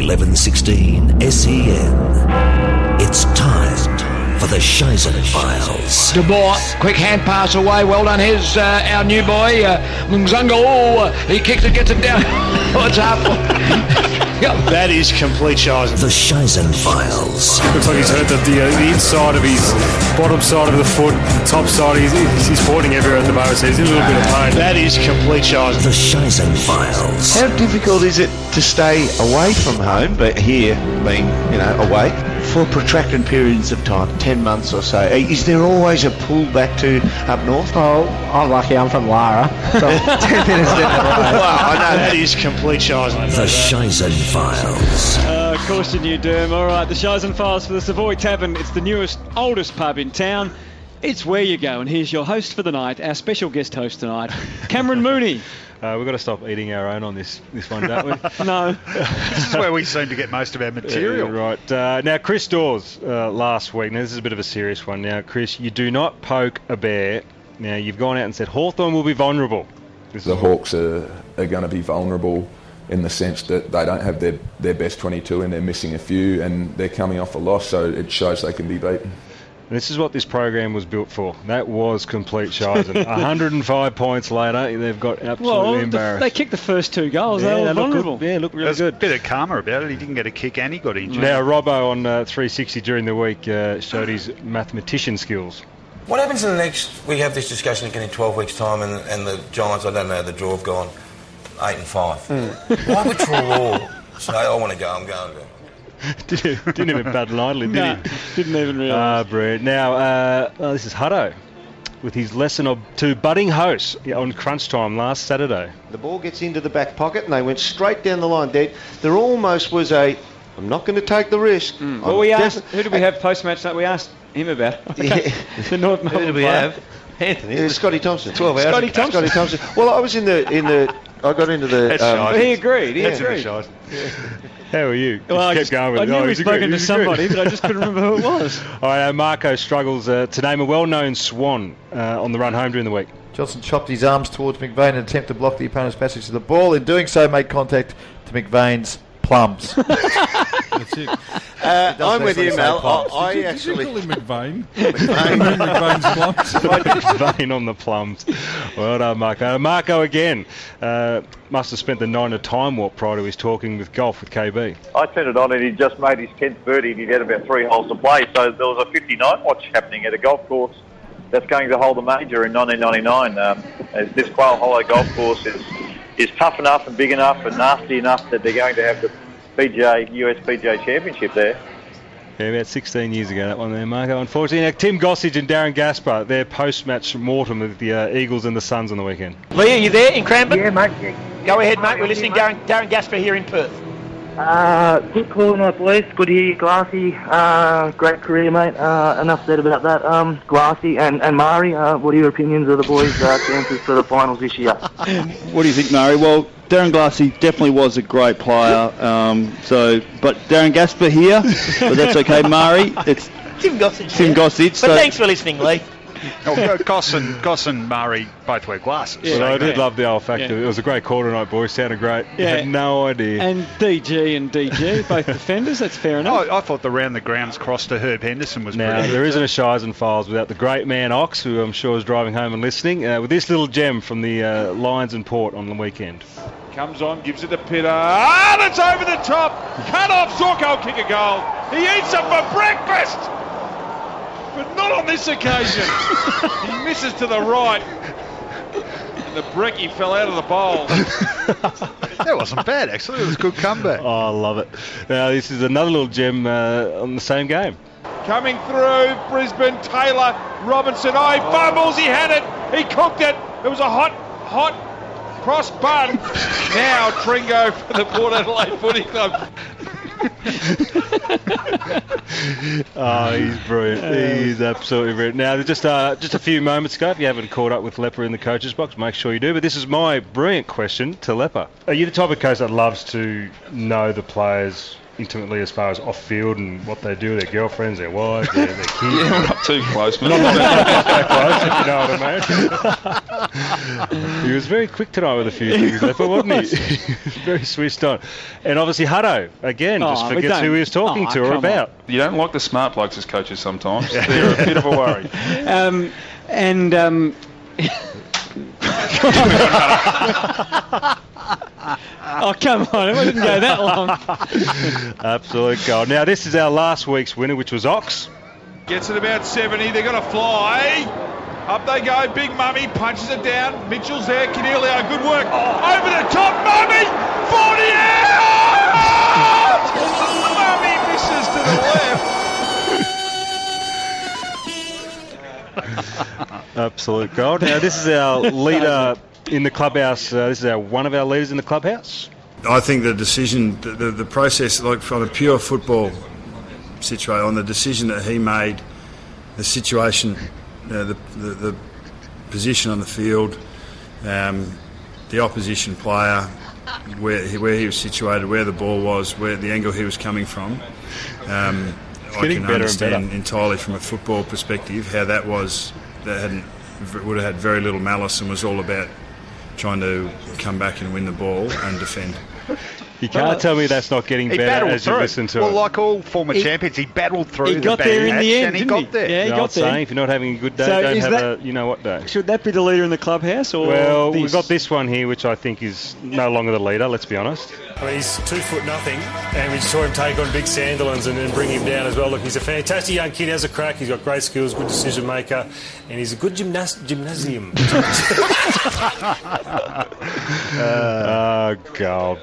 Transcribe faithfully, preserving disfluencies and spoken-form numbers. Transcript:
eleven sixteen S E N. It's time for the Shizen Files. De Boer, quick hand pass away. Well done. Here's uh, our new boy, uh, Mzunga. Oh, he kicks it, gets it down. What's up? That is complete Shizen. The Shizen Files. Looks like he's hurt the, the, uh, the inside of his bottom side of the foot, the top side. He's, he's pointing everywhere at the moment, so he's in a little bit of pain. That is complete Shizen. The Shizen Files. How difficult is it to stay away from home, but here being, you know, away for protracted periods of time, ten months or so? Is there always a pull back to up north? Oh, I'm lucky. I'm from Lara. So ten minutes down the road. Well, I know that is complete Shizen. The Shizen Files. Uh, of course you do, Derm. All right, the Shizen Files for the Savoy Tavern. It's the newest, oldest pub in town. It's where you go, and here's your host for the night, our special guest host tonight, Cameron Mooney. Uh, we've got to stop eating our own on this this one, don't we? No. This is where we seem to get most of our material. Yeah, right. Uh, now, Chris Dawes, uh, last week, now this is a bit of a serious one. Now, Chris, you do not poke a bear. Now, you've gone out and said Hawthorn will be vulnerable. This the Hawks are, are going to be vulnerable in the sense that they don't have their, their best twenty-two and they're missing a few and they're coming off a loss, so it shows they can be beaten. And this is what this program was built for. That was complete Shizen. one hundred five points later, they've got absolutely well, embarrassed. The, they kicked the first two goals. Yeah, they were they look vulnerable. good. Yeah, look really There's good. a bit of karma about it. He didn't get a kick and he got injured. Now, Robbo on uh, three sixty during the week uh, showed his mathematician skills. What happens in the next... We have this discussion again in twelve weeks' time and, and the Giants, I don't know, the draw have gone eight and five. Mm. Why would Trelaw say, I want to go, I'm going to... didn't, didn't even bat lightly, did no, he? Didn't even realise. Ah, brilliant. Now, uh, oh, this is Hutto with his lesson of to budding hosts on crunch time last Saturday. The ball gets into the back pocket and they went straight down the line dead. There almost was a, I'm not going to take the risk. Mm. Well, we asked, who did we have post-match that we asked him about? Yeah. The North Melbourne Who did we player. have? Anthony. Yeah, Scotty Thompson. twelve hours. Scotty Thompson. Scotty Thompson. Well, I was in the, in the, I got into the... That's Um, He agreed, he That's agreed. yeah. How are you? Well, I, kept just, going with I it. knew Oh, we'd he's spoken agreed, to he's somebody, agreed. but I just couldn't remember who it was. All right, uh, Marco struggles uh, to name a well-known swan uh, on the run home during the week. Johnson chopped his arms towards McVeigh in an attempt to block the opponent's passage to the ball. In doing so, made contact to McVeigh's plums. That's it. Uh, I'm with you, Mel. I, I did you, actually... Did you call him McVeigh? McVeigh. McVeigh's plums. McVeigh on the plums. Well done, Marco. Uh, Marco again uh, must have spent the night in a time warp prior to his talking with golf with K B. I turned it on and he just made his tenth birdie and he'd had about three holes to play. So there was a fifty-nine watch happening at a golf course that's going to hold the major in nineteen ninety-nine. Um, as this Quail Hollow golf course is, is tough enough and big enough and nasty enough that they're going to have the P G A, U S P G A Championship there. Yeah, about sixteen years ago, that one there, Marco. Unfortunately, now Tim Gossage and Darren Gaspar, their post-match mortem of the uh, Eagles and the Suns on the weekend. Lee, are you there in Cranbourne? Yeah, mate. Go ahead, mate. We're listening. Darren, Darren Gaspar here in Perth. Uh, good call, my boys. Good to hear you, Glassy. Uh, great career, mate. Uh, enough said about that. Um, Glassy and, and Mari, uh, what are your opinions of the boys' uh, chances for the finals this year? What do you think, Murray? Well, Darren Glassy definitely was a great player. Um, so, but Darren Gaspar here, but that's okay, Murray. It's Tim Gossage. Tim Gossage. But so thanks for listening, Lee. Oh, Goss and, Goss and Murray both wear glasses. Yeah, so well, I did yeah. love the old fact Yeah. that it was a great call tonight, boys. Sounded great. Yeah. Had no idea. And D G and D G, both defenders, that's fair enough. Oh, I thought the round the grounds cross to Herb Henderson was Now, pretty there good. isn't a Shizen Files without the great man Ox, who I'm sure is driving home and listening, uh, with this little gem from the uh, Lions and Port on the weekend. Comes on, gives it to Pitter. Ah, it's over the top. Cut off. Zorko will kick a goal. He eats it for breakfast. But not on this occasion. He misses to the right. And the brekkie fell out of the bowl. That wasn't bad, actually. It was a good comeback. Oh, I love it. Now, this is another little gem uh, on the same game. Coming through, Brisbane, Taylor, Robinson. Oh, he fumbles. He had it. He cooked it. It was a hot, hot cross bun. Now Tringo for the Port Adelaide Footy Club. Oh, he's brilliant. He's absolutely brilliant. Now, just uh, just a few moments ago, if you haven't caught up with Leper in the coach's box, make sure you do. But this is my brilliant question to Leper. Are you the type of coach that loves to know the players intimately as far as off-field and what they do, their girlfriends, their wives, their, their kids? Yeah, we're not too close, man. Not, not, not that close, if you know what I mean. He was very quick tonight with a few things, Leper, wasn't he? Very switched on. And obviously Hutto, again, Oh, just we forgets don't- who he was talking Oh, to or come about. You don't like the smart blokes as coaches sometimes. They're a bit of a worry. Um, and um, oh, come on, it didn't go that long. Absolute gold. Now, this is our last week's winner, which was Ox. Gets it about seventy. They're going to fly. Up they go. Big Mummy punches it down. Mitchell's there. Canelio, good work. Over the top. Mummy. forty out. Mummy misses to the left. Absolute gold. Now, this is our leader in the clubhouse. Uh, this is our one of our leaders in the clubhouse. I think the decision, the, the, the process, like from a pure football situation, on the decision that he made, the situation, uh, the, the the position on the field, um, the opposition player, where he, where he was situated, where the ball was, where the angle he was coming from. Um, I getting can better and understand better. entirely from a football perspective how that was. That hadn't would have had very little malice and was all about trying to come back and win the ball and defend. You can't tell me that's not getting He better battled as you through. listen to well, it. like all former He- champions, he battled through he the got bad there in patch the end, and he didn't got he? there. Yeah, he The got old there. saying, if you're not having a good day, So don't is have that- a you know what day. Should that be the leader in the clubhouse, or Well, this? we've got this one here, which I think is no longer the leader, let's be honest. I mean, he's two foot nothing, and we saw him take on big Sandilands and then bring him down as well. Look, he's a fantastic young kid, has a crack, he's got great skills, good decision maker, and he's a good gymnas- gymnasium. Oh, God.